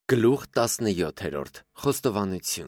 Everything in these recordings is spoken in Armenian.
Գլուխ 17 Խոստովանություն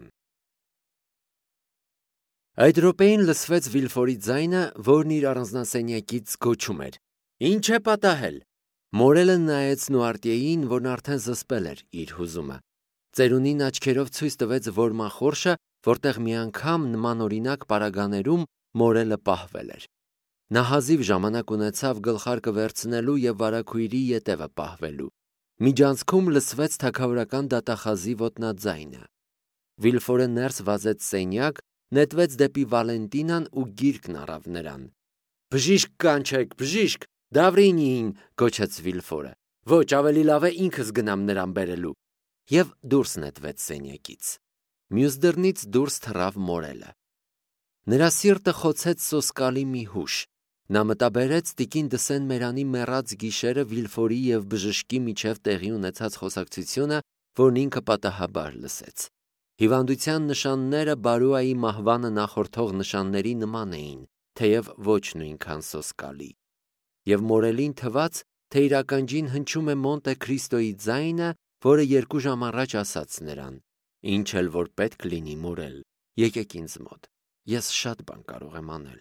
Այդ րոպեին լսվեց Վիլֆորի ձայնը, որն իր առանձնասենյակից գոչում էր. «Ինչ է պատահել»։ Մորելը նայեց Նուարտիեին, որն արդեն զսպել էր իր հուզումը։ Ծերունին աչքերով ցույց տվեց որմախորշը, որտեղ միանգամ նմանօրինակ պարագաներում մորելը պահվել էր։ Նա հազիվ ժամանակ ունեցավ գլխարկը վերցնելու և վարագույրի ետևը պահվելու։ Միջանցքում լսվեց թագավորական դատախազի ոտնաձայնը։ Վիլֆորը ներս վազեց սենյակ, նետվեց դեպի Վալենտինան ու գիրկն առավ նրան։ «Բժիշկ կանչեք, բժիշկ, Դավրինիին», գոչեց Վիլֆորը։ «Ոչ, ավելի լավ է ինքս գնամ նրան բերելու»։ Եվ դուրս նետվեց սենյակից։ Մյուս դռնից դուրս թռավ մորելը։ Նրա սիրտը խոցեց սոսկալի մի հուշ։ Նա մտաբերեց տիկին Դսեն Մերանի մեռած գիշերը Վիլֆորի և բժշկի միջև տեղի ունեցած խոսակցությունը, որն ինքը պատահաբար լսեց։ Հիվանդության նշանները Բարուայի մահվանը նախորդող նշանների նման էին, թեև ոչ նույնքան սոսկալի։ Եվ մորելին թվաց, թե իր ականջին հնչում է Մոնտե Քրիստոյի ձայնը, որը 2 ժամ առաջ ասաց նրան. «Ինչ էլ որ պետք լինի, մորել, եկեք ինձ մոտ, ես շատ բան կարող եմ անել»։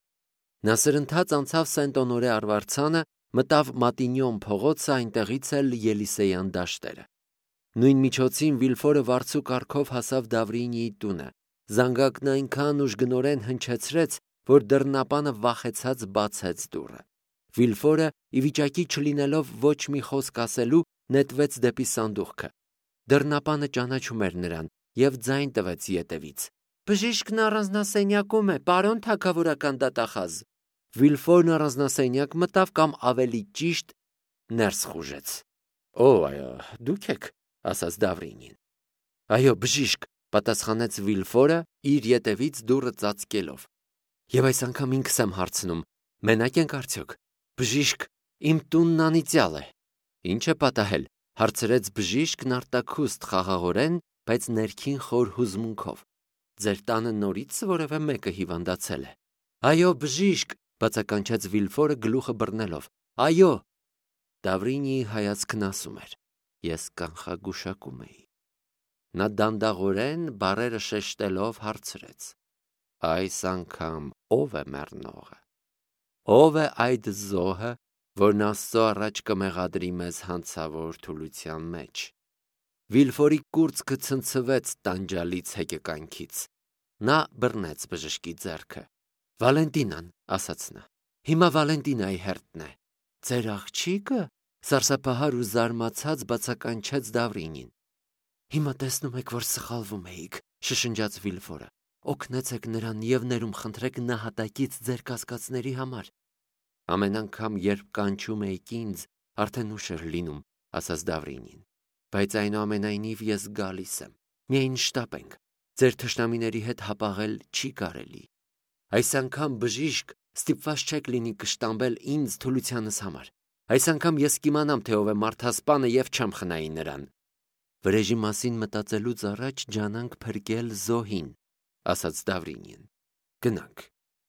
Նա սրընթաց անցավ Սենտ-Օնորե արվարձանը, մտավ Մատինյոն փողոցը, այնտեղից էլ Ելիսեյան դաշտերը։ Նույն միջոցին Վիլֆորը վարձու կառքով հասավ Դավրինիի տունը։ Զանգակն այնքան ուժգնորեն հնչեցրեց, որ դռնապանը վախեցած բացեց դուռը։ Վիլֆորը, ի վիճակի չլինելով ոչ մի խոսք ասելու, նետվեց դեպի սանդուղքը։ Դռնապանը ճանաչում էր նրան և ձայն տվեց ետևից. «Բժիշկն առանձնասենյակում է, պարոն թագավորական դատախազ»։ Վիլֆորն առանձնասենյակ մտավ կամ ավելի ճիշտ ներս խուժեց։ «Օ, այո, դուք եք», ասաց Դավրինին։ «Այո, բժիշկ», պատասխանեց Վիլֆորը, իր ետևից դուռը ծածկելով։ «Եվ այս անգամ ինքս եմ հարցնում, մենակ ենք արդյոք»։ «Բժիշկ, իմ տունն անիծյալ է»։ «Ինչ է պատահել», հարցրեց բժիշկն արտաքուստ խաղաղորեն, բայց ներքին խոր հուզմունքով։ «Ձեր տանը նորից որևէ մեկը հիվանդացել է»։ «Այո, բժիշկ», բացականչեց Վիլֆորը գլուխը բռնելով։ «Այո»։ Դավրինիի հայացքն ասում էր. «Ես կանխագուշակում էի»։ Նա դանդաղորեն բառերը շեշտելով հարցրեց. «Այս անգամ ո՞վ է մեռնողը։ Ո՞վ է այդ զոհը, որն Աստծո առաջ կմեղադրի մեզ հանցավոր թուլության մեջ»։ Վիլֆորի կուրծքը ցնցվեց տանջալից հեկեկանքից։ Նա բռնեց բժշկի ձեռքը։ «Վալենտինան», ասաց նա։ «Հիմա Վալենտինայի հերթն է»։ «Ձեր աղջիկը», սարսափահար ու զարմացած բացականչեց Դավրինին։ «Հիմա տեսնում եք, որ սխալվում էիք», շշնջաց Վիլֆորը։ «Օգնեցեք նրան և ներում խնդրեք նահատակից ձեր կասկածների համար»։ «Ամեն անգամ, երբ կանչում էիք ինձ, արդեն ուշ էր լինում», ասաց Դավրինին։ «Բայց այնուամենայնիվ ես գալիս եմ։ Միայն շտապենք։ Ձեր թշնամիների հետ հապաղել չի կարելի։ Այս անգամ, բժիշկ, ստիպված չեք լինի կշտամբել ինձ թուլությանս համար։ Այս անգամ ես կիմանամ, թե ով է մարդասպանը և չեմ խնայի նրան»։ «Վրեժի մասին մտածելուց առաջ ջանանք փրկել զոհին», ասաց Դավրինին։ «Գնանք»։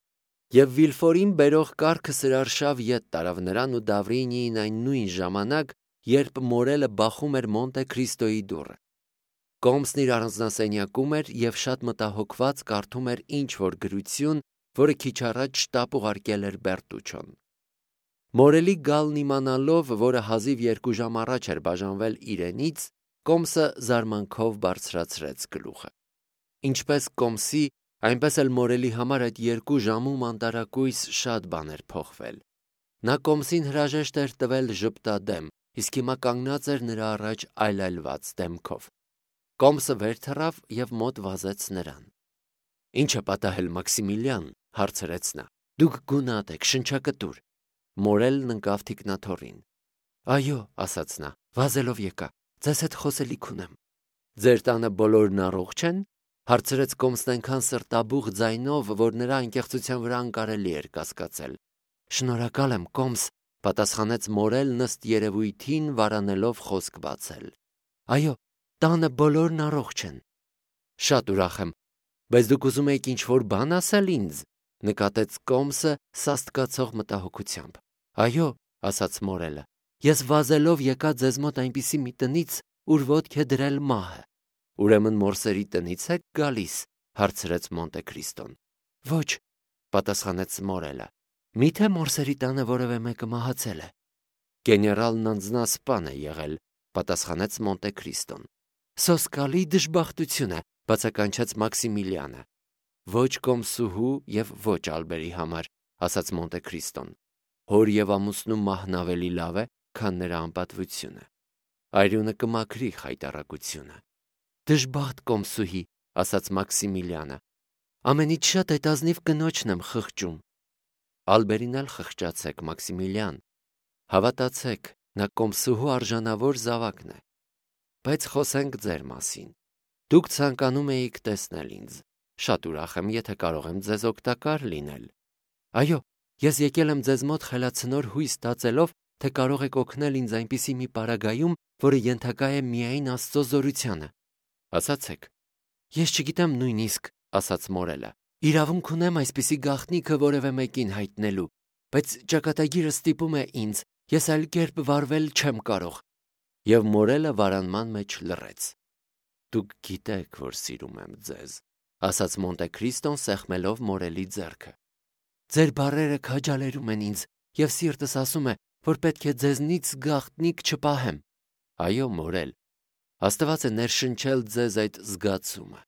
Եվ Վիլֆորին բերող կառքը սրարշավ ետ տարավ նրան ու Դավրինիին այն նույն ժամանակ, երբ մորելը բախում էր Մոնտե Քրիստոյի դուռը։ Կոմսն իր առանձնասենյակում էր և շատ մտահոգված կարդում էր ինչ-որ գրություն, որը քիչ առաջ շտապ ուղարկել էր Բերտուչոն։ Մորելի գալն իմանալով, որը հազիվ 2 ժամ առաջ էր բաժանվել իրենից, Կոմսը զարմանքով բարձրացրեց գլուխը։ Ինչպես Կոմսի, այնպես էլ մորելի համար այդ 2 ժամում անտարակույս շատ բան էր փոխվել։ Նա Կոմսին հրաժեշտ էր տվել ժպտադեմ, իսկ հիմա կանգնած էր նրա առաջ այլայլված դեմքով։ Կոմսը վեր թռավ և մոտ վազեց նրան։ «Ինչ է պատահել, Մաքսիմիլիան», հարցրեց նա։ «Դուք գունատ եք, շնչակտուր»։ Մորելն ընկավ թիկնաթոռին։ «Այո», ասաց նա, վազելով եկա, ձեզ հետ խոսելիք ունեմ»։ «Ձեր տանը բոլորն առողջ են», հարցրեց Կոմսն այնքան սրտաբուխ ձայնով, որ նրա անկեղծության վրա անկարելի էր կասկածել։ «Շնորհակալ եմ, Կոմս», պատասխանեց Մորելն ըստ երևույթին վարանելով խոսք բացել։ «Այո, տանը բոլորն առողջ են»։ «Շատ ուրախ եմ, բայց դուք ուզում եք ինչ-որ բան ասել ինձ», նկատեց Կոմսը սաստկացող մտահոգությամբ։ «Այո», ասաց մորելը, «ես վազելով եկա ձեզ մոտ այնպիսի մի տնից, ուր ոտք է դրել մահը։ Ուրեմն Մորսերի տնից եք գալիս, հարցրեց Մոնտե Քրիստոն։ Ոչ, պատասխանեց Մորելը։ Միթե Մորսերի տանը որևէ մեկը մահացել է։ Գեներալն անձնասպան է եղել, պատասխանեց Մոնտե Քրիստոն։ Սոսկալի դժբախտություն է, բացականչեց Մաքսիմիլիանը։ Ոչ կոմսուհու եւ ոչ Ալբերի համար, ասաց Մոնտե Քրիստոն։ Հոր եւ ամուսնու մահն ավելի լավ է, քան նրա անպատվությունը։ Այրունը կմաքրի խայտառակությունը։ Դժբախտ կոմսուհի, ասաց Մաքսիմիլիանը։ Ամենից շատ հետազնիվ կնոջն եմ խղճում։ Ալբերին էլ խղճացեք, Մաքսիմիլիան։ Հավատացեք, նա կոմսուհու արժանավոր զավակն է։ Բայց խոսենք ձեր մասին։ Դուք ցանկանում էիք տեսնել ինձ։ Շատ ուրախ եմ, եթե կարող եմ ձեզ օգտակար լինել։ Այո, ես եկել եմ ձեզ մոտ խելացնոր հույս ստացելով, թե կարող եք օգնել ինձ այնպիսի մի պարագայում, որը ենթակա է միայն Աստծո զորությանը։ Ասացեք։ Ես չգիտեմ նույնիսկ, ասաց Մորելը։ Իրավունք ունեմ այսպիսի գաղտնիքը որևէ մեկին հայտնելու, բայց ճակատագիրը ստիպում է ինձ, ես այլ կերպ վարվել չեմ կարող։ Եվ Մորելը վարանման մեջ լռեց։ Դուք գիտեք, որ սիրում եմ ձեզ, ասաց Մոնտե Քրիստոն սեղմելով Մորելի ձեռքը։ Ձեր բառերը քաջալերում են ինձ, եւ սիրտս ասում է, որ պետք է ձեզնից գաղտնիք չպահեմ։ Այո, Մորել, Աստված է ներշնչել ձեզ այդ զգացումը։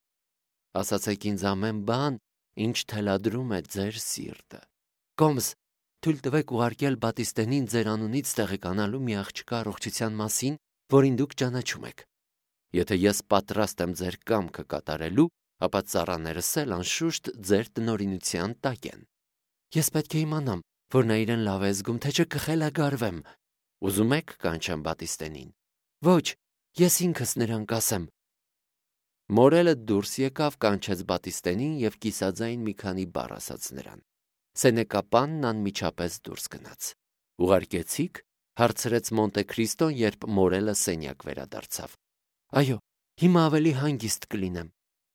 Ասացեք ինձ ամեն բան, ինչ թելադրում է ձեր սիրտը։ Կոմս, թույլ տվեք ուղարկել Բատիստենին ձեր անունից տեղեկանալու մի աղջկա առողջության մասին, որին դուք ճանաչում եք։ Եթե ես պատրաստ եմ ձեր կամքը կատարելու, ապա ծառաներս էլ անշուշտ ձեր տնօրինության տակ են։ Ես պետք է իմանամ, որ նա իրեն լավ է զգում, թե չէ կխելագարվեմ։ Ուզում եք կանչեմ Բատիստենին։ Ոչ, ես ինքս նրան կասեմ։ Մորելը դուրս եկավ, կանչեց Բատիստենին եւ կիսաձայն մի քանի բառ ասաց նրան։ Սենեկապանն անմիջապես դուրս գնաց։ Ուղարկեցիք, հարցրեց Մոնտե Քրիստոն, երբ Մորելը սենյակ վերադարձավ։ Այո, հիմա ավելի հանգիստ կլինեմ։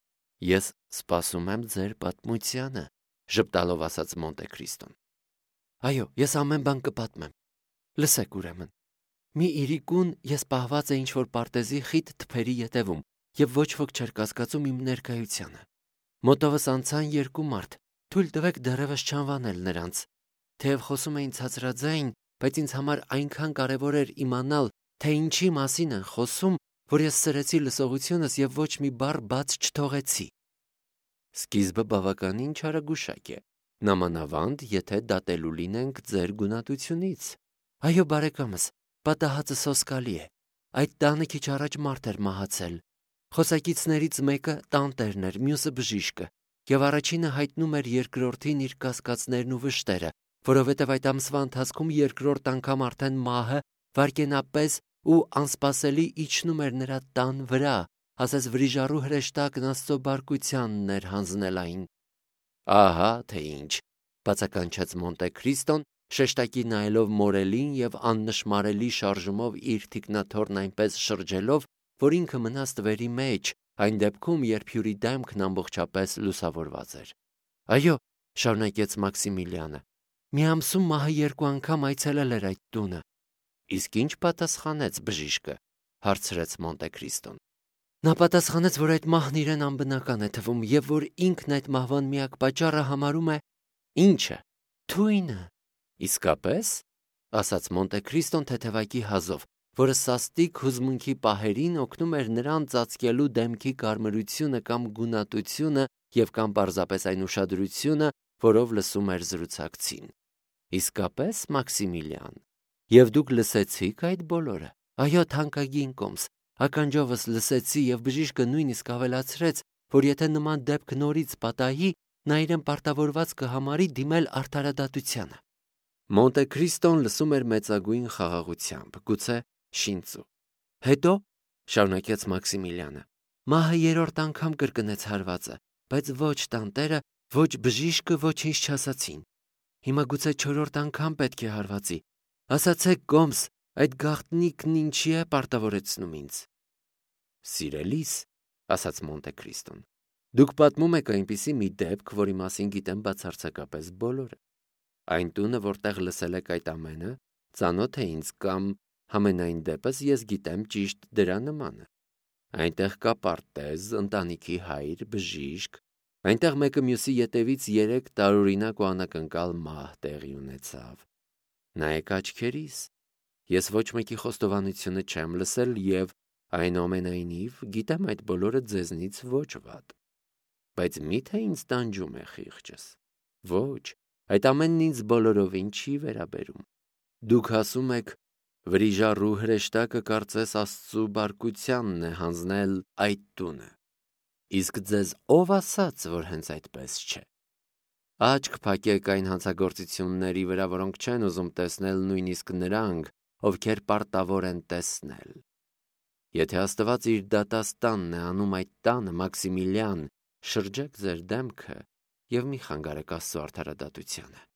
Ես սպասում եմ ձեր պատմությանը, ժպտալով ասաց Մոնտե Քրիստոն։ Այո, ես ամեն բան կպատմեմ։ Լսեք ուրեմն։ Մի իրիկուն ես պահված է ինչ-որ պարտեզի խիտ թփերի ետևում, եւ ոչ ոք չէր կասկածում իմ ներկայությանը։ Մոտովս անցան երկու մարդ, թույլ տվեք դեռևս չանվանել նրանց։ Թեև խոսում էին ցածրաձայն, բայց ինձ համար այնքան կարևոր էր իմանալ, թե ինչի մասին են խոսում, որ ես սրեցի լսողությունս եւ ոչ մի բառ բաց չթողեցի։ Սկիզբը բավականին չարագուշակ է, նամանավանդ, եթե դատելու լինենք ձեր գունատությունից։ Այո, բարեկամս, պատահածը սոսկալի է։ Այդ տանը քիչ առաջ մարդ էր մահացել։ Խոսակիցներից մեկը տանտերն էր, մյուսը բժիշկը, եւ առաջինը հայտնում էր երկրորդին իր կասկածներն ու վշտերը, որովհետեւ այդ ամսվա ընթացքում երկրորդ անգամ արդեն մահը վարկենապես ու անսպասելի իջնում էր նրա տան վրա, ասես վրիժառու հրեշտակն Աստծո բարկությանն էր հանձնել այն։ Ահա թե ինչ, բացականչեց Մոնտե Քրիստոն, շեշտակի նայելով Մորելին եւ աննշմարելի շարժումով իր թիկնաթոռն այնպես շրջելով, որ ինքը մնաց տվերի մեջ, այն դեպքում, երբ հյուրի դեմքն ամբողջապես լուսավորված էր։ Այո, շարունակեց Մաքսիմիլիանը, մի ամսում մահը երկու անգամ այցելել էր այդ տունը։ Իսկ ինչ պատասխանեց բժիշկը, հարցրեց Մոնտե Քրիստոն։ Նա պատասխանեց, որ այդ մահն իրեն անբնական է թվում եւ որ ինքն այդ մահվան միակ պատճառը համարում է ինչը՝ թույնը։ Իսկապես, ասաց Մոնտե Քրիստոն թեթևակի հազով, որը սաստիկ հուզմունքի պահերին օգնում էր նրան ծածկելու դեմքի կարմրությունը կամ գունատությունը եւ կամ պարզապես այն ուշադրությունը, որով լսում էր զրուցակցին։ Իսկապես, Մաքսիմիլիան, եւ դուք լսեցիք այդ բոլորը։ Այո, թանկագին Կոմս, ականջովս լսեցի եւ բժիշկը նույնիսկ ավելացրեց, որ եթե նման դեպք նորից պատահի, նա իրեն պարտավորված կհամարի դիմել արդարադատությանը։ Մոնտե Քրիստոն լսում էր մեծագույն խաղաղությամբ, գուցե շինծու։ Հետո, շարունակեց Մաքսիմիլիանը, մահը երրորդ անգամ կրկնեց հարվածը, բայց ոչ տանտերը, ոչ բժիշկը ոչինչ չասացին։ Հիմա գուցե չորրորդ անգամ պետք է հարվածի։ Ասացեք, Կոմս, այդ գաղտնիքն ինչի է պարտավորեցնում ինձ։ Սիրելիս, ասաց Մոնտե Քրիստոն, դուք պատմում եք այնպիսի մի դեպք, որի մասին գիտեմ բացարձակապես բոլորը։ Այն տունը, որտեղ լսել եք այդ ամենը, ծանոթ է ինձ կամ Համենայն դեպս ես գիտեմ ճիշտ դրա նմանը։ Այնտեղ կա պարտեզ, ընտանիքի հայր, բժիշկ, այնտեղ մեկը մյուսի ետևից 3 տարօրինակ ու անակնկալ մահ տեղի ունեցավ։ Նայեք աչքերիս, ես ոչ մեկի խոստովանությունը չեմ լսել և այնուամենայնիվ գիտեմ այդ բոլորը ձեզնից ոչ վատ։ Բայց մի՞թե ինձ տանջում է խիղճս։ Ոչ, այդ ամենն ինձ բոլորովին չի վերաբերում։ Դուք ասում եք, վրիժառու հրեշտակը կարծես Աստծու բարկությանն է հանձնել այդ տունը։ Իսկ ձեզ ով ասաց, որ հենց այդպես չէ։ Աչք փակեք այն հանցագործությունների վրա, որոնք չեն ուզում տեսնել նույնիսկ նրանք, ովքեր պարտավոր են տեսնել։ Եթե Աստված իր դատաստանն է անում այդ տանը, Մաքսիմիլիան, շրջեք ձեր դեմքը և մի խանգարեք Աստծու արդարադատությանը։